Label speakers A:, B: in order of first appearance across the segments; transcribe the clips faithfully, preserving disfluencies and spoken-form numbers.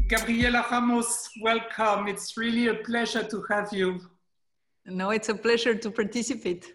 A: Gabriela Ramos, welcome. It's really a pleasure to have you.
B: No, it's a pleasure to participate.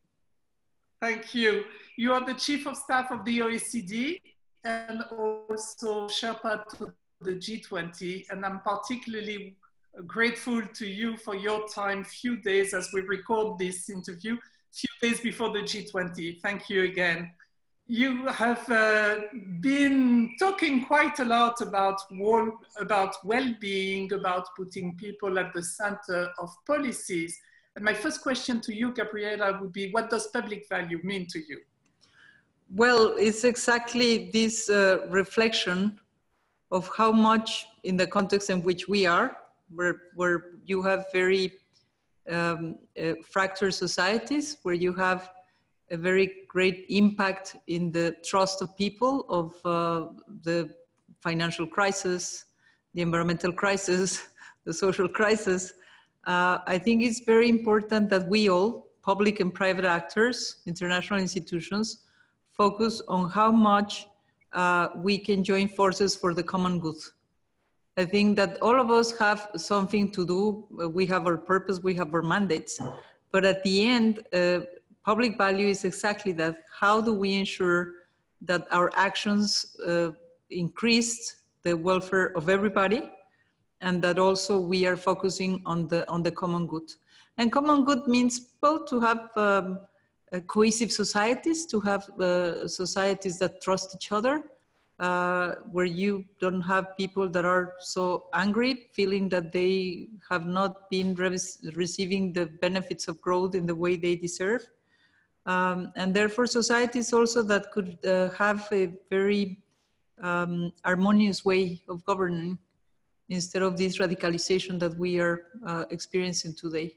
A: Thank you. You are the Chief of Staff of the O E C D and also Sherpa to the G twenty. And I'm particularly grateful to you for your time, few days as we record this interview, few days before the G twenty. Thank you again. You have uh, been talking quite a lot about, about well-being, about putting people at the center of policies. And my first question to you, Gabriela, would be, what does public value mean to you?
B: Well, it's exactly this uh, reflection of how much in the context in which we are, where, where you have very um, uh, fractured societies, where you have a very great impact in the trust of people, of uh, the financial crisis, the environmental crisis, the social crisis. Uh, I think it's very important that we all, public and private actors, international institutions, focus on how much uh, we can join forces for the common good. I think that all of us have something to do. We have our purpose, we have our mandates, but at the end, uh, public value is exactly that. How do we ensure that our actions uh, increase the welfare of everybody, and that also we are focusing on the on the common good? And common good means both to have um, uh, cohesive societies, to have uh, societies that trust each other, uh, where you don't have people that are so angry, feeling that they have not been re receiving the benefits of growth in the way they deserve. Um, and therefore societies also that could uh, have a very um, harmonious way of governing instead of this radicalization that we are uh, experiencing today.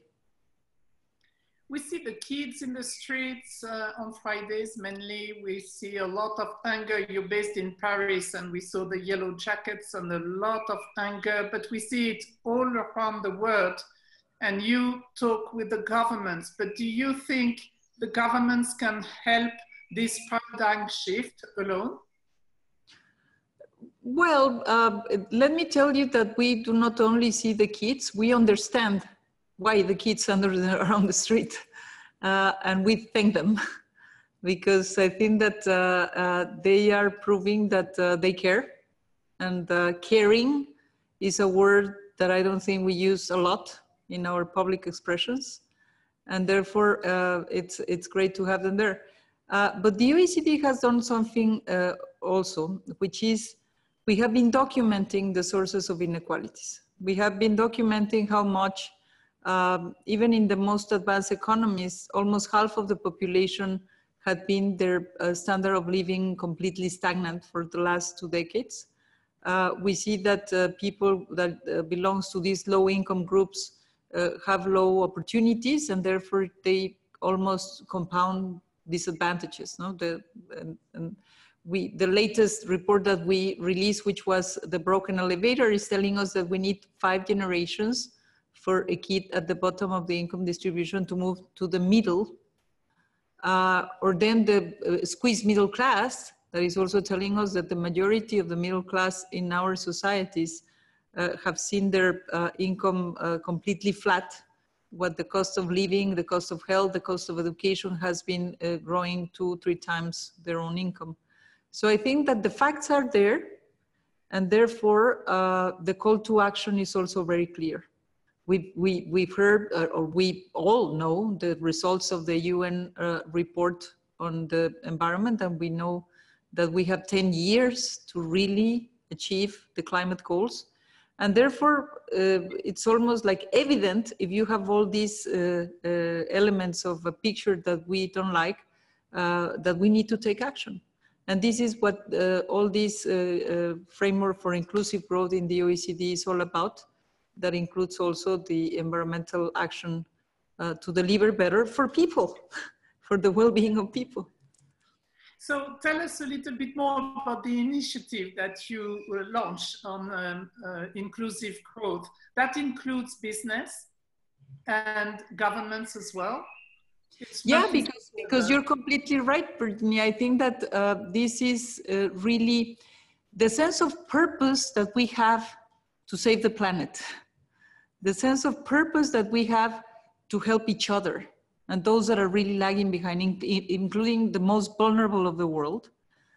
A: We see the kids in the streets uh, on Fridays mainly. We see a lot of anger. You're based in Paris and we saw the yellow jackets and a lot of anger, but we see it all around the world. And you talk with the governments, but do you think the governments can help this paradigm shift alone?
B: Well, uh, let me tell you that we do not only see the kids, we understand why the kids are on the street, uh, and we thank them because I think that uh, uh, they are proving that uh, they care, and uh, caring is a word that I don't think we use a lot in our public expressions. And therefore, uh, it's, it's great to have them there. Uh, but the O E C D has done something uh, also, which is we have been documenting the sources of inequalities. We have been documenting how much, um, even in the most advanced economies, almost half of the population had been their uh, standard of living completely stagnant for the last two decades. Uh, we see that uh, people that uh, belongs to these low income groups Uh, have low opportunities, and therefore they almost compound disadvantages. No, the and, and we the latest report that we released, which was the broken elevator, is telling us that we need five generations for a kid at the bottom of the income distribution to move to the middle, uh, or then the uh, squeezed middle class. That is also telling us that the majority of the middle class in our societies Uh, have seen their uh, income uh, completely flat, what the cost of living, the cost of health, the cost of education has been uh, growing two, three times their own income. So I think that the facts are there, and therefore uh, the call to action is also very clear. We've, we, we've heard, uh, or we all know the results of the U N uh, report on the environment, and we know that we have ten years to really achieve the climate goals. And therefore, uh, it's almost like evident if you have all these uh, uh, elements of a picture that we don't like, uh, that we need to take action. And this is what uh, all this uh, uh, framework for inclusive growth in the O E C D is all about. That includes also the environmental action uh, to deliver better for people, for the well-being of people.
A: So tell us a little bit more about the initiative that you uh, launched on um, uh, inclusive growth. That includes business and governments as well. It's
B: yeah, because, because you're completely right, Brittany. I think that uh, this is uh, really the sense of purpose that we have to save the planet. The sense of purpose that we have to help each other and those that are really lagging behind, including the most vulnerable of the world,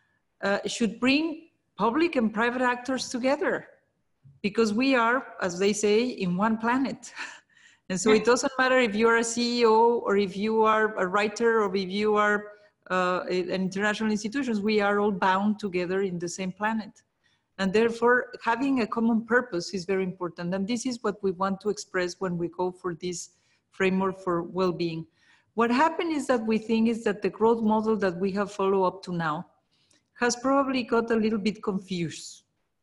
B: uh, should bring public and private actors together, because we are, as they say, in one planet. And so it doesn't matter if you're a C E O or if you are a writer or if you are uh, an international institutions, we are all bound together in the same planet. And therefore, having a common purpose is very important. And this is what we want to express when we go for this framework for well-being. What happened is that we think is that the growth model that we have followed up to now has probably got a little bit confused,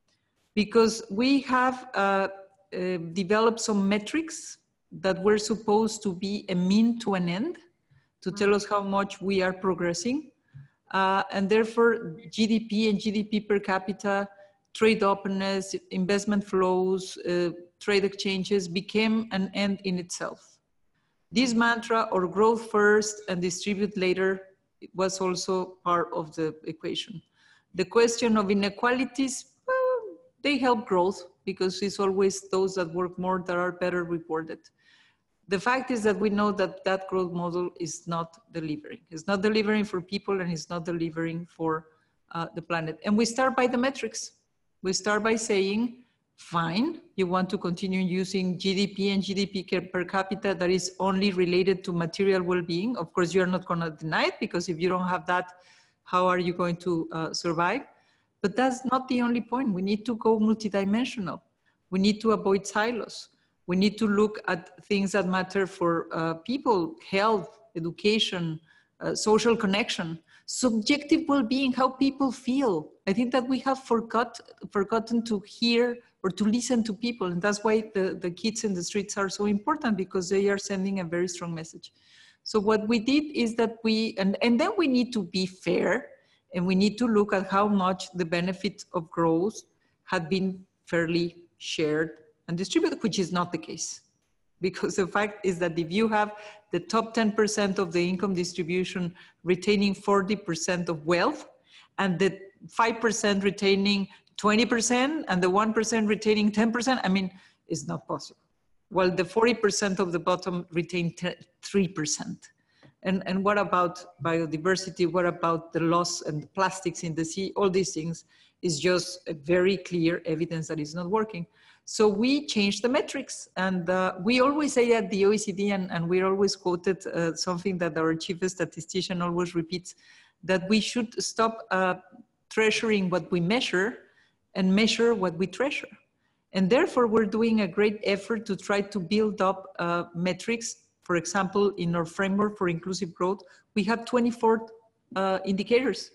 B: because we have uh, uh, developed some metrics that were supposed to be a mean to an end to tell us how much we are progressing. Uh, and therefore, G D P and G D P per capita, trade openness, investment flows, uh, trade exchanges became an end in itself. This mantra, or growth first and distribute later, was also part of the equation. The question of inequalities, well, they help growth because it's always those that work more that are better rewarded. The fact is that we know that that growth model is not delivering. It's not delivering for people and it's not delivering for uh, the planet. And we start by the metrics. We start by saying, fine, you want to continue using G D P and G D P per capita that is only related to material well-being. Of course, you're not gonna deny it, because if you don't have that, how are you going to uh, survive? But that's not the only point. We need to go multidimensional. We need to avoid silos. We need to look at things that matter for uh, people, health, education, uh, social connection, subjective well-being, how people feel. I think that we have forgot, forgotten to hear or to listen to people. And that's why the, the kids in the streets are so important, because they are sending a very strong message. So what we did is that we, and, and then we need to be fair, and we need to look at how much the benefits of growth had been fairly shared and distributed, which is not the case. Because the fact is that if you have the top ten percent of the income distribution retaining forty percent of wealth, and the five percent retaining twenty percent, and the one percent retaining ten percent, I mean, it's not possible. Well, the forty percent of the bottom retain three percent. And, and what about biodiversity? What about the loss and the plastics in the sea? All these things is just a very clear evidence that it's not working. So we changed the metrics, and uh, we always say at the O E C D, and, and we're always quoted uh, something that our chief statistician always repeats, that we should stop uh, treasuring what we measure and measure what we treasure. And therefore, we're doing a great effort to try to build up uh, metrics. For example, in our framework for inclusive growth, we have twenty-four uh, indicators.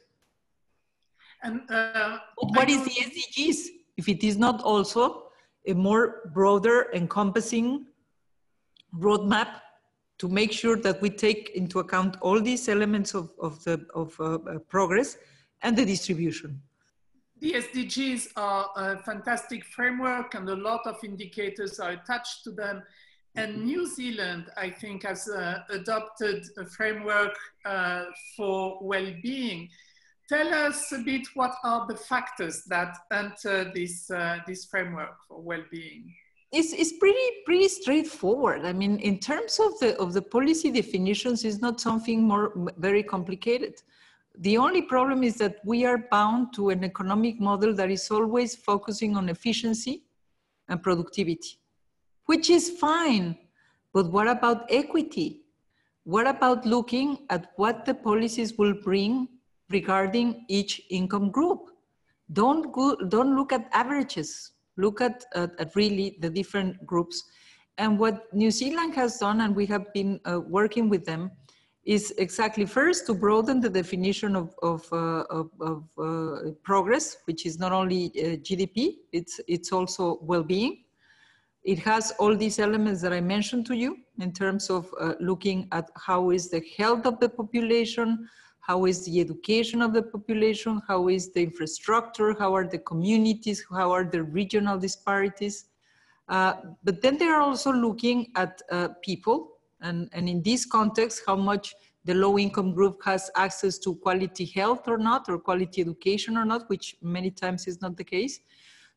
A: And uh,
B: what is the S D Gs if it is not also a more broader encompassing roadmap to make sure that we take into account all these elements of, of, the, of uh, progress and the distribution?
A: The S D Gs are a fantastic framework, and a lot of indicators are attached to them. And New Zealand, I think, has uh, adopted a framework uh, for well-being. Tell us a bit, what are the factors that enter this, uh, this framework for well-being?
B: It's, it's pretty, pretty straightforward. I mean, in terms of the, of the policy definitions, it's not something more very complicated. The only problem is that we are bound to an economic model that is always focusing on efficiency and productivity, which is fine. But what about equity? What about looking at what the policies will bring regarding each income group? Don't, go, don't look at averages. Look at, at, at really the different groups. And what New Zealand has done, and we have been uh, working with them, is exactly first to broaden the definition of, of, uh, of, of uh, progress, which is not only uh, G D P, it's, it's also well-being. It has all these elements that I mentioned to you in terms of uh, looking at how is the health of the population, how is the education of the population, how is the infrastructure, how are the communities, how are the regional disparities. Uh, but then they're also looking at uh, people, and, and in this context, how much the low income group has access to quality health or not, or quality education or not, which many times is not the case.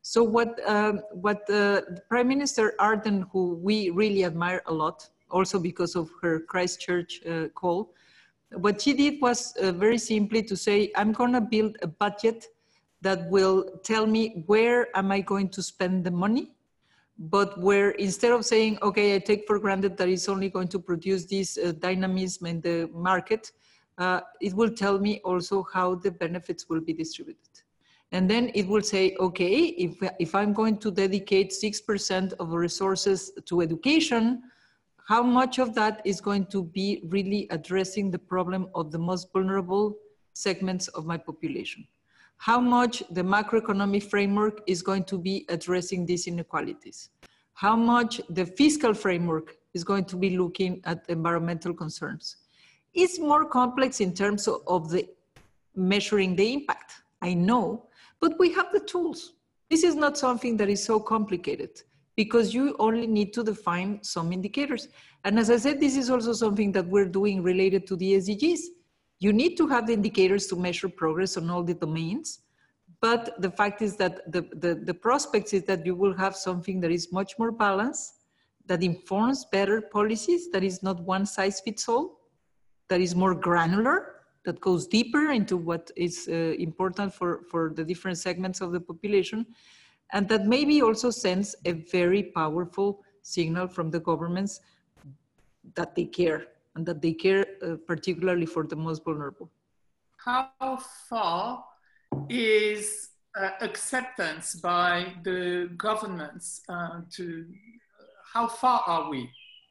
B: So what, um, what uh, Prime Minister Ardern, who we really admire a lot, also because of her Christchurch uh, call, what she did was uh, very simply to say, I'm gonna build a budget that will tell me where am I going to spend the money, but where instead of saying, okay, I take for granted that it's only going to produce this uh, dynamism in the market, uh, it will tell me also how the benefits will be distributed. And then it will say, okay, if, if I'm going to dedicate six percent of resources to education, how much of that is going to be really addressing the problem of the most vulnerable segments of my population? How much the macroeconomic framework is going to be addressing these inequalities? How much the fiscal framework is going to be looking at environmental concerns? It's more complex in terms of, of the measuring the impact, I know, but we have the tools. This is not something that is so complicated because you only need to define some indicators. And as I said, this is also something that we're doing related to the S D Gs. You need to have the indicators to measure progress on all the domains. But the fact is that the, the, the prospects is that you will have something that is much more balanced, that informs better policies, that is not one size fits all, that is more granular, that goes deeper into what is uh, important for, for the different segments of the population, and that maybe also sends a very powerful signal from the governments that they care, and that they care uh, particularly for the most vulnerable.
A: How far is uh, acceptance by the governments uh, to, how far are we?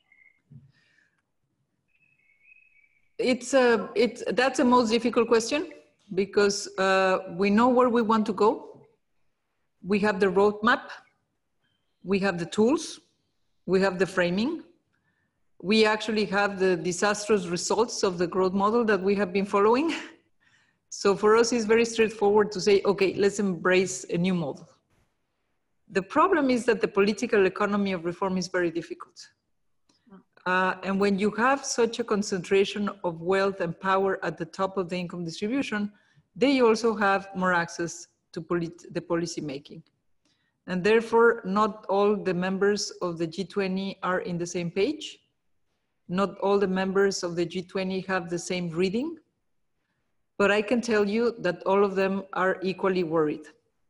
B: It's a, it's, that's a most difficult question because uh, we know where we want to go. We have the roadmap, we have the tools, we have the framing. We actually have the disastrous results of the growth model that we have been following. So for us, it's very straightforward to say, okay, let's embrace a new model. The problem is that the political economy of reform is very difficult. Uh, and when you have such a concentration of wealth and power at the top of the income distribution, they also have more access to polit the policy making. And therefore, not all the members of the G twenty are in the same page. Not all the members of the G twenty have the same reading. But I can tell you that all of them are equally worried.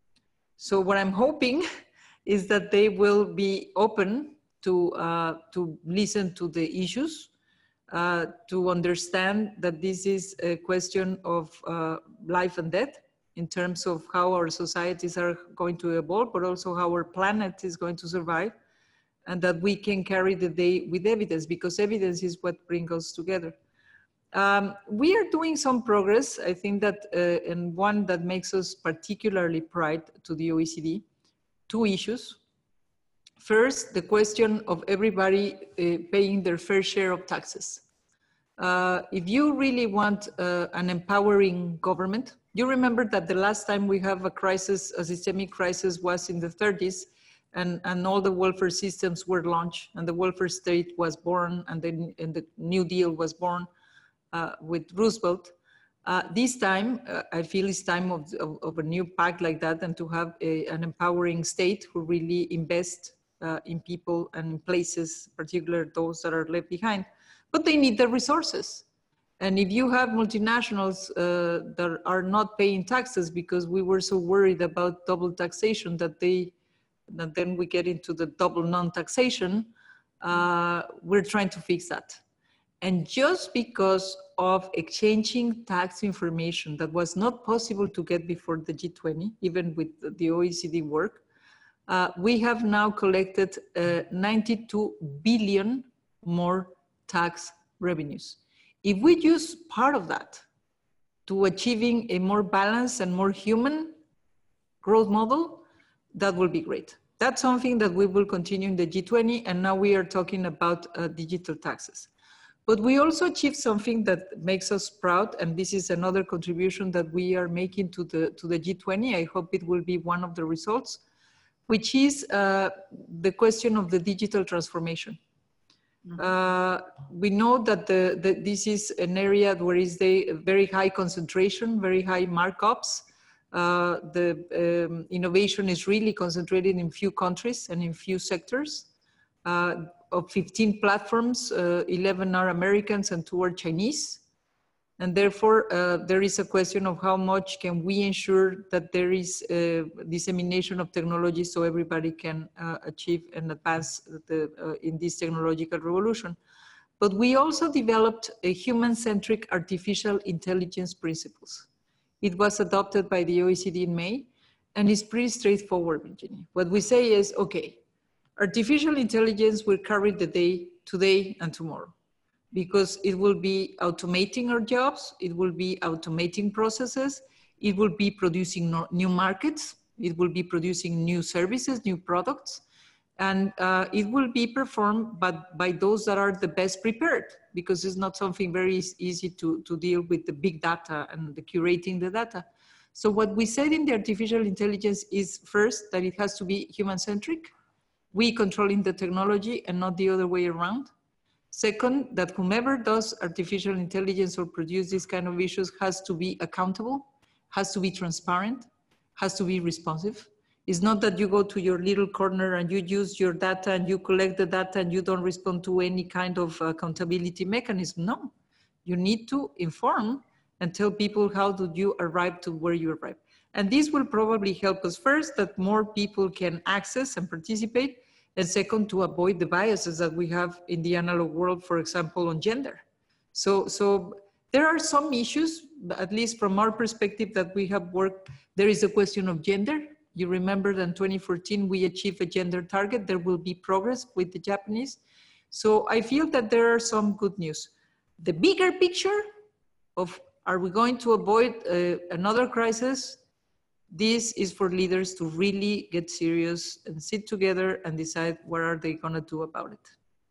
B: So what I'm hoping is that they will be open to, uh, to listen to the issues, uh, to understand that this is a question of uh, life and death in terms of how our societies are going to evolve, but also how our planet is going to survive, and that we can carry the day with evidence, because evidence is what brings us together. Um, we are doing some progress. I think that, uh, and one that makes us particularly proud to the O E C D, two issues. First, the question of everybody uh, paying their fair share of taxes. Uh, if you really want uh, an empowering government, you remember that the last time we have a crisis, a systemic crisis, was in the thirties, and, and all the welfare systems were launched, and the welfare state was born, and then and the New Deal was born uh, with Roosevelt. Uh, this time, uh, I feel it's time of, of, of a new pact like that, and to have a, an empowering state who really invests Uh, in people and in places, particularly those that are left behind, but they need the resources. And if you have multinationals uh, that are not paying taxes because we were so worried about double taxation that they, that then we get into the double non-taxation, uh, we're trying to fix that. And just because of exchanging tax information that was not possible to get before the G twenty, even with the O E C D work, Uh, we have now collected uh, ninety-two billion more tax revenues. If we use part of that to achieving a more balanced and more human growth model, that will be great. That's something that we will continue in the G twenty, and now we are talking about uh, digital taxes. But we also achieved something that makes us proud, and this is another contribution that we are making to the, to the G twenty. I hope it will be one of the results, which is uh, the question of the digital transformation. Mm-hmm. uh, we know that the, the, this is an area where is the very high concentration, very high markups. Uh, the um, innovation is really concentrated in few countries and in few sectors. Uh, of fifteen platforms, uh, eleven are Americans and two are Chinese. And therefore, uh, there is a question of how much can we ensure that there is uh, dissemination of technology so everybody can uh, achieve and advance the, uh, in this technological revolution. But we also developed a human-centric artificial intelligence principles. It was adopted by the O E C D in May, and it's pretty straightforward, Virginia. What we say is, okay, artificial intelligence will carry the day today and tomorrow, because it will be automating our jobs, it will be automating processes, it will be producing no, new markets, it will be producing new services, new products, and uh, it will be performed by, by those that are the best prepared, because it's not something very easy to, to deal with the big data and the curating the data. So what we said in the artificial intelligence is first, that it has to be human-centric, we controlling the technology and not the other way around. Second, that whomever does artificial intelligence or produce these kind of issues has to be accountable, has to be transparent, has to be responsive. It's not that you go to your little corner and you use your data and you collect the data and you don't respond to any kind of accountability mechanism. No, you need to inform and tell people how did you arrive to where you arrive. And this will probably help us first, that more people can access and participate. And second, to avoid the biases that we have in the analog world, for example, on gender. So, so there are some issues, at least from our perspective, that we have worked. There is a question of gender. You remember that in twenty fourteen, we achieved a gender target. There will be progress with the Japanese. So I feel that there are some good news. The bigger picture of, are we going to avoid uh, another crisis? This is for leaders to really get serious and sit together and decide what are they going to do about it.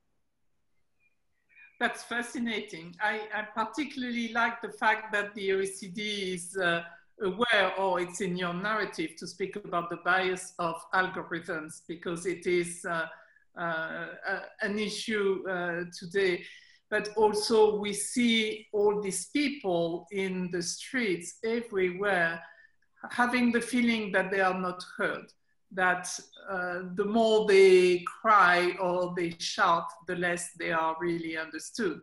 A: That's fascinating. I, I particularly like the fact that the O E C D is uh, aware, or it's in your narrative, to speak about the bias of algorithms, because it is uh, uh, uh, an issue uh, today. But also we see all these people in the streets everywhere having the feeling that they are not heard, that uh, the more they cry or they shout, the less they are really understood.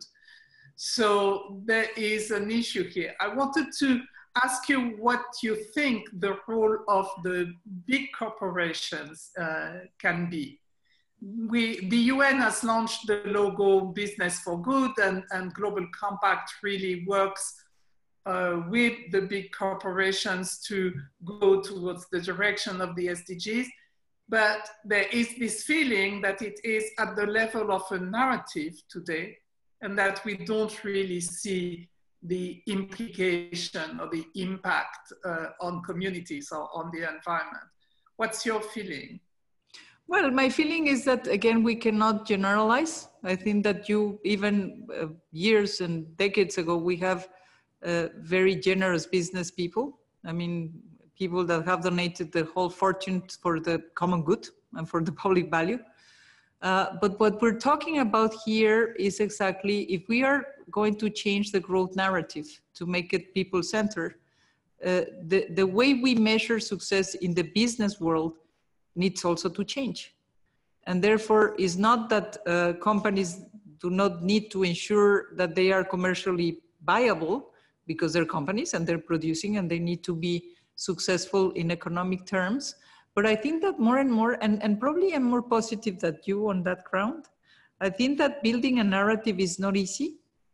A: So there is an issue here. I wanted to ask you what you think the role of the big corporations uh, can be. We, the U N has launched the logo Business for Good, and, and Global Compact really works Uh, with the big corporations to go towards the direction of the S D Gs. But there is this feeling that it is at the level of a narrative today, and that we don't really see the implication or the impact uh, on communities or on the environment. What's your feeling?
B: Well, my feeling is that, again, we cannot generalize. I think that you, even uh, years and decades ago, we have Uh, very generous business people. I mean, people that have donated their whole fortune for the common good and for the public value. Uh, but what we're talking about here is exactly, if we are going to change the growth narrative to make it people-centered, uh, the, the way we measure success in the business world needs also to change. And therefore, it's not that uh, companies do not need to ensure that they are commercially viable, because they're companies and they're producing and they need to be successful in economic terms. But I think that more and more, and, and probably I'm more positive than you on that ground, I think that building a narrative is not easy.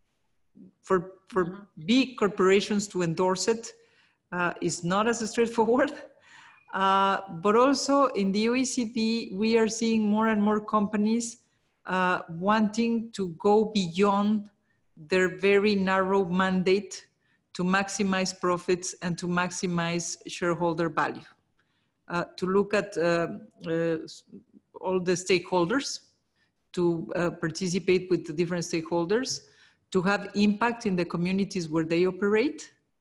B: For, for mm-hmm. big corporations to endorse it uh, is not as straightforward. Uh, but also in the O E C D, we are seeing more and more companies uh, wanting to go beyond their very narrow mandate to maximize profits and to maximize shareholder value. Uh, to look at uh, uh, all the stakeholders, to uh, participate with the different stakeholders, to have impact in the communities where they operate,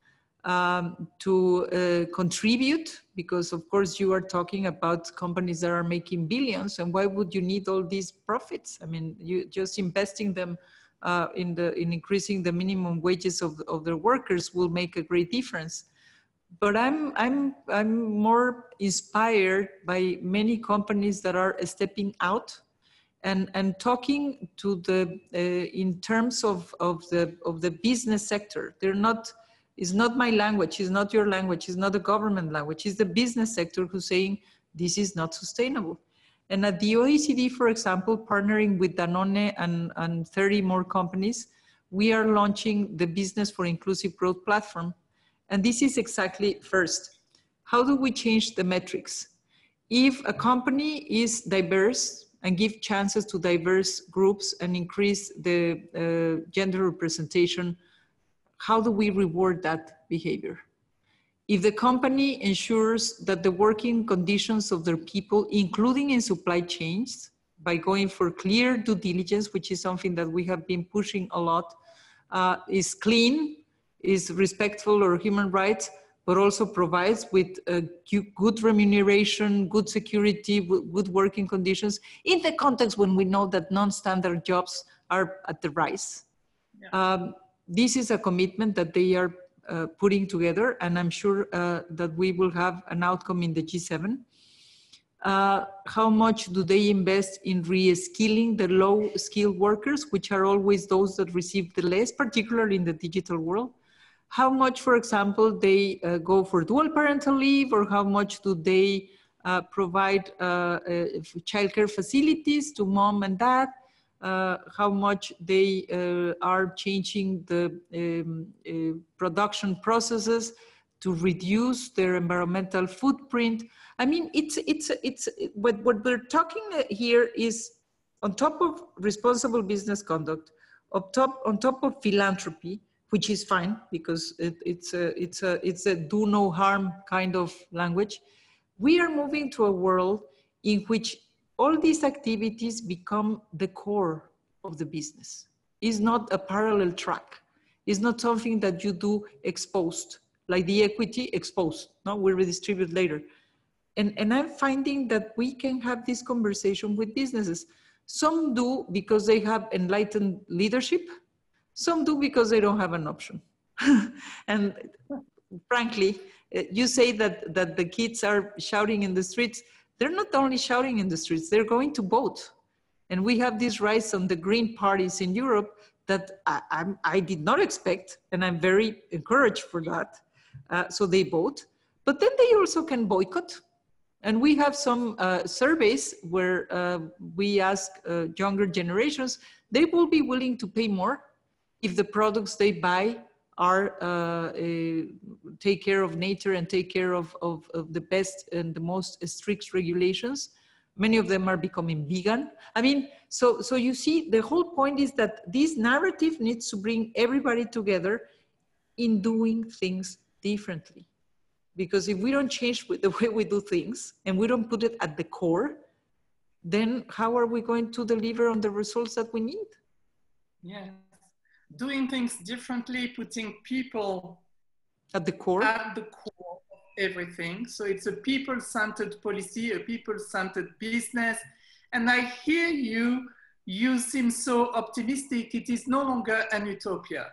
B: um, to uh, contribute, because of course you are talking about companies that are making billions, and why would you need all these profits? I mean, you just investing them Uh, in, the, in increasing the minimum wages of, of their workers will make a great difference. but I'm, I'm, I'm more inspired by many companies that are stepping out and, and talking to the, uh, in terms of, of, the, of the business sector. They're not, it's not my language, it's not your language, it's not the government language, it's the business sector who's saying this is not sustainable. And at the O E C D, for example, partnering with Danone and, and thirty more companies, we are launching the Business for Inclusive Growth platform. And this is exactly first, how do we change the metrics? If a company is diverse and give chances to diverse groups and increase the uh, gender representation, how do we reward that behavior? If the company ensures that the working conditions of their people, including in supply chains, by going for clear due diligence, which is something that we have been pushing a lot, uh, is clean, is respectful of human rights, but also provides with uh, good remuneration, good security, good working conditions, in the context when we know that non-standard jobs are at the rise. Yeah. Um, this is a commitment that they are Uh, putting together, and I'm sure uh, that we will have an outcome in the G seven. Uh, how much do they invest in re-skilling the low-skilled workers, which are always those that receive the less, particularly in the digital world? How much, for example, they uh, go for dual parental leave, or how much do they uh, provide uh, uh, childcare facilities to mom and dad? Uh, how much they uh, are changing the um, uh, production processes to reduce their environmental footprint. I mean, it's, it's, it's, what, what we're talking here is on top of responsible business conduct, on top, on top of philanthropy, which is fine because it, it's, a, it's, a, it's a do no harm kind of language. We are moving to a world in which all these activities become the core of the business. It's not a parallel track. It's not something that you do exposed, like the equity exposed. No, we redistribute later. And, and I'm finding that we can have this conversation with businesses. Some do because they have enlightened leadership. Some do because they don't have an option. And frankly, you say that, that the kids are shouting in the streets. They're not only shouting in the streets, they're going to vote. And we have this rise on the green parties in Europe that I, I'm, I did not expect, and I'm very encouraged for that. Uh, so they vote, but then they also can boycott. And we have some uh, surveys where uh, we ask uh, younger generations, they will be willing to pay more if the products they buy are uh, uh, take care of nature and take care of, of, of the best and the most strict regulations. Many of them are becoming vegan. I mean, so, so you see, the whole point is that this narrative needs to bring everybody together in doing things differently. Because if we don't change the way we do things and we don't put it at the core, then how are we going to deliver on the results that we need?
A: Yes. Doing things differently, putting people
B: at the core.
A: At the core of everything. So it's a people-centered policy, a people-centered business. And I hear you, you seem so optimistic. It is no longer an utopia.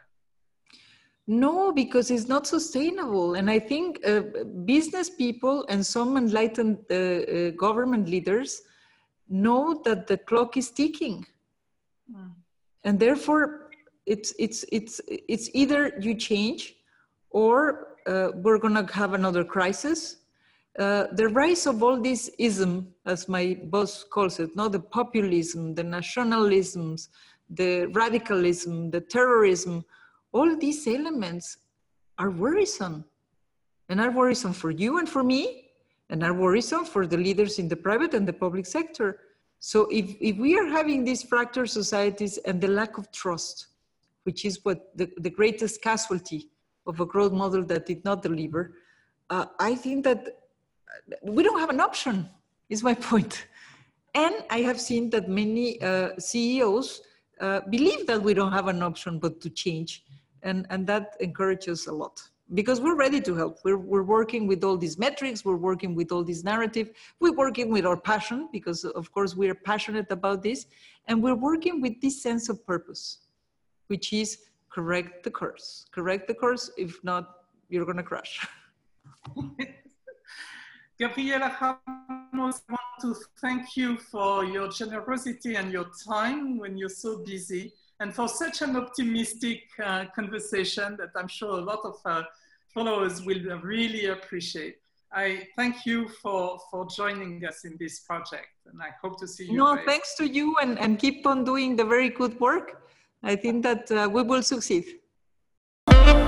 B: No, because it's not sustainable. And I think uh, business people and some enlightened uh, uh, government leaders know that the clock is ticking. Mm. And therefore, it's, it's, it's, it's either you change or uh, we're gonna have another crisis. Uh, the rise of all this ism, as my boss calls it, not the populism, the nationalisms, the radicalism, the terrorism, all these elements are worrisome, and are worrisome for you and for me, and are worrisome for the leaders in the private and the public sector. So if, if we are having these fractured societies and the lack of trust, which is what the, the greatest casualty of a growth model that did not deliver, uh, I think that we don't have an option, is my point. And I have seen that many uh, C E Os uh, believe that we don't have an option but to change. And, and that encourages a lot because we're ready to help. We're, we're working with all these metrics. We're working with all this narrative. We're working with our passion because of course we're passionate about this. And we're working with this sense of purpose, which is correct the course. Correct the course. If not, you're gonna crash.
A: Gabriela Ramos, I want to thank you for your generosity and your time when you're so busy, and for such an optimistic uh, conversation that I'm sure a lot of uh, followers will really appreciate. I thank you for, for joining us in this project, and I hope to see you.
B: No,
A: very
B: thanks to you, and, and keep on doing the very good work. I think that uh, we will succeed.